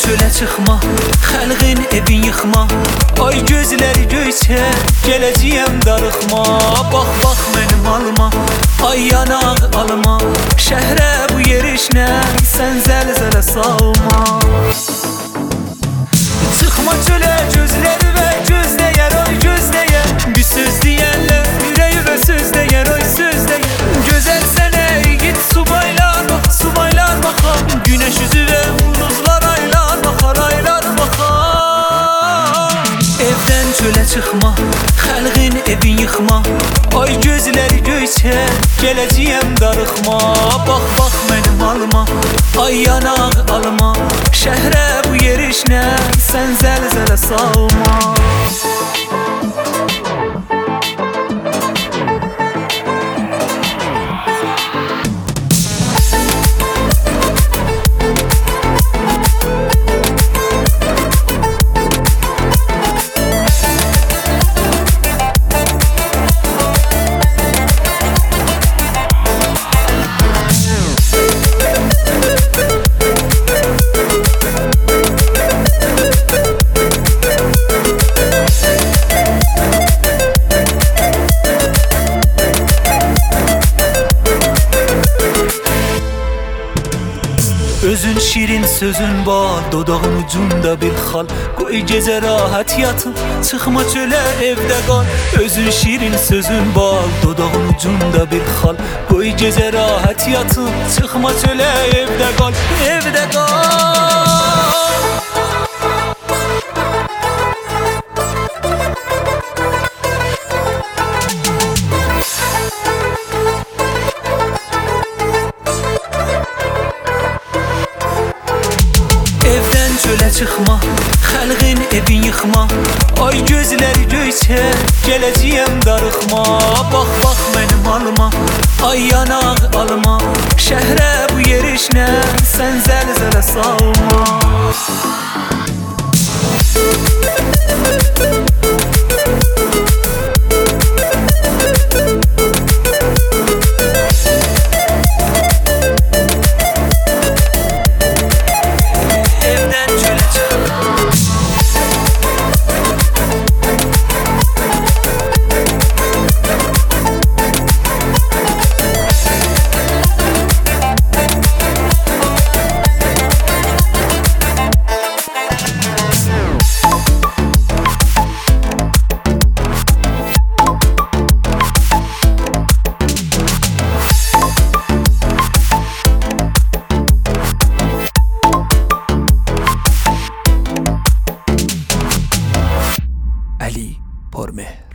çölə çıxma, xəlqin evin yıxma. Ay gözləri göyçə, gələcəyəm darıxma. Bax, bax mənim alıma, ay yanaq alıma. Şəhrə bu yerişlə, sən zəlzələ salma. Çıxma çölə gözləri və gözləyər, ay gözləyər. Bir söz deyərlər, ürəyimə söz deyər, ay söz deyər. Gözəl sənə git subaylar, bax, subaylar baxar. Günəş üzü və ulduzlar aylar baxar, aylar baxar. Evdən çölə çıxma, xəlqin evin yıxma. Ay gözləri göyçə, gələcəyəm darıxma. Bax, bax mənim alıma, ay yanaq alıma. Şəhrə bu yerişlə, sən zəlzələ salma. Özün şirin sözün bal, dodağın ucunda bir xal. Qoy gecə rahat yatıb, çıxma çölə evdə qal. Özün şirin sözün bal, dodağın ucunda bir xal. Qoy gecə rahat yatıb, çıxma çölə evdə qal, evdə qal. Çölə çıxma, xəlqin evin yıxma. Ay gözləri göyçə, gələcəyəm darıxma. Bax, bax mənim alıma, ay yanaq alıma. Şəhrə bu yerişlə, sən zəlzələ salma. Ali Porme.